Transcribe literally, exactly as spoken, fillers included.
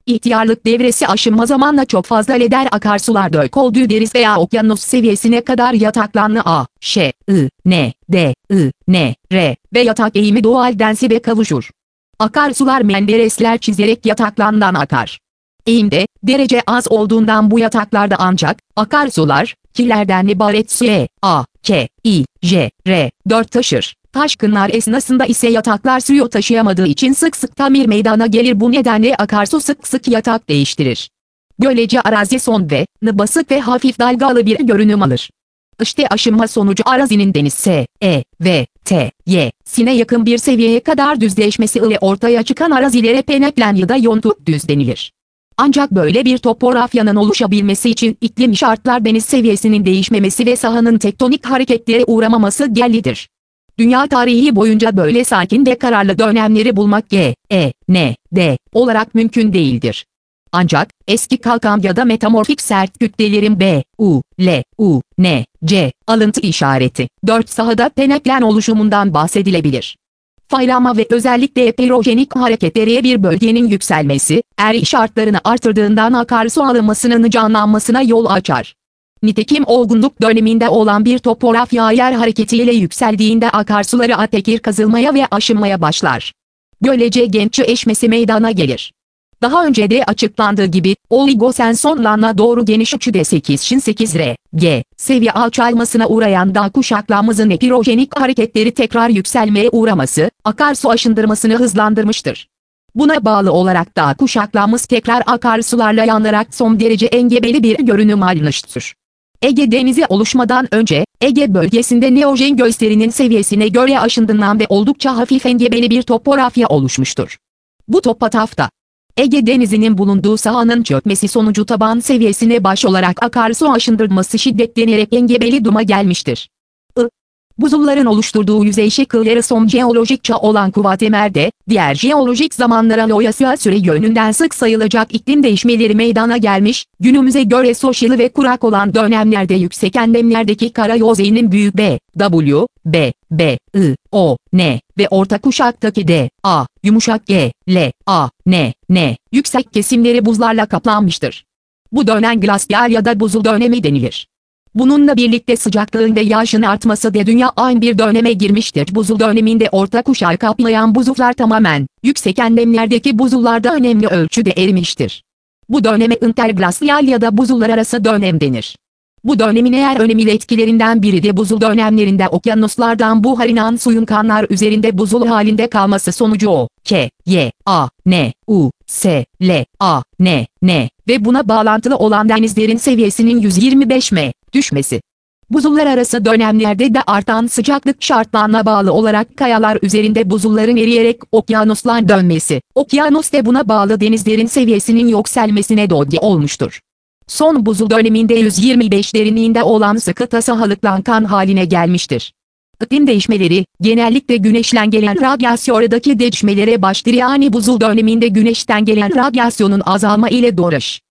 İhtiyarlık devresi aşınma zamanla çok fazla leder akarsularda yok olduğu deriz veya okyanus seviyesine kadar yataklanma A, Ş, I, N, D, I, N, R ve yatak eğimi doğal densibe kavuşur. Akarsular menderesler çizerek yataklandan akar. Eğimde derece az olduğundan bu yataklarda ancak akarsular kilerden ibaret su E, A, K, I, J, R, dört taşır. Taşkınlar esnasında ise yataklar suyu taşıyamadığı için sık sık tamir meydana gelir, bu nedenle akarsu sık sık yatak değiştirir. Böylece arazi son ve n basık ve hafif dalgalı bir görünüm alır. İşte aşınma sonucu arazinin deniz S, E, V, T, Y, sine yakın bir seviyeye kadar düzleşmesi ile ortaya çıkan arazilere peneplen ya da yontu düz denilir. Ancak böyle bir topografyanın oluşabilmesi için iklim şartlar deniz seviyesinin değişmemesi ve sahanın tektonik hareketlere uğramaması gereklidir. Dünya tarihi boyunca böyle sakin ve kararlı dönemleri bulmak G, E, N, D olarak mümkün değildir. Ancak eski kalkan ya da metamorfik sert kütlelerin B, U, L, U, N, C alıntı işareti dört sahada peneplen oluşumundan bahsedilebilir. Faylama ve özellikle heterojenik hareketlere bir bölgenin yükselmesi, eğri şartlarını artırdığından akarsu alınmasının canlanmasına yol açar. Nitekim olgunluk döneminde olan bir topografya yer hareketiyle yükseldiğinde akarsuları atekir kazılmaya ve aşınmaya başlar. Böylece genççi eşmesi meydana gelir. Daha önce de açıklandığı gibi, Oligosen sonlarına doğru geniş açıda sekiz N sekiz R, G, seviye alçalmasına uğrayan dağ kuşaklarımızın heterojenik hareketleri tekrar yükselmeye uğraması, akarsu aşındırmasını hızlandırmıştır. Buna bağlı olarak dağ kuşaklarımız tekrar akarsularla yanarak son derece engebeli bir görünüm almıştır. Ege Denizi oluşmadan önce, Ege bölgesinde neojen gösterinin seviyesine göre aşındırılan ve oldukça hafif engebeli bir topografya oluşmuştur. Bu topografta, Ege Denizi'nin bulunduğu sahanın çökmesi sonucu taban seviyesine baş olarak akarsu aşındırması şiddetlenerek engebeli duruma gelmiştir. I. Buzulların oluşturduğu yüzey şekilleri son jeolojik çağ olan Kuvatemer'de, diğer jeolojik zamanlara loyasya süre yönünden sık sayılacak iklim değişmeleri meydana gelmiş, günümüze göre soşyalı ve kurak olan dönemlerde yüksek enlemlerdeki kara yüzeyinin büyük B, W, B, B, I, O, N ve orta kuşaktaki D, A, yumuşak G, L, A, N, N, yüksek kesimleri buzlarla kaplanmıştır. Bu dönem glasyal ya da buzul dönemi denilir. Bununla birlikte sıcaklığın ve yağışın artması da dünya aynı bir döneme girmiştir. Buzul döneminde orta kuşağı kaplayan buzullar tamamen, yüksek enlemlerdeki buzullarda önemli ölçüde erimiştir. Bu döneme interglasyal ya da buzullar arası dönem denir. Bu dönemin eğer önemli etkilerinden biri de buzul dönemlerinde okyanuslardan buharlanan suyun kanlar üzerinde buzul halinde kalması sonucu O, K, Y, A, N, U, S, L, A, N, N ve buna bağlantılı olan denizlerin seviyesinin yüz yirmi beş metre düşmesi. Buzullar arası dönemlerde de artan sıcaklık şartlarına bağlı olarak kayalar üzerinde buzulların eriyerek okyanuslar dönmesi, okyanus ve buna bağlı denizlerin seviyesinin yükselmesine neden olmuştur. Son buzul döneminde yüz yirmi beş derinliğinde olan sıkı tasahalıklan kan haline gelmiştir. İklim değişmeleri, genellikle güneşten gelen radyasyondaki değişmelere başlar, yani buzul döneminde güneşten gelen radyasyonun azalma ile doğruş.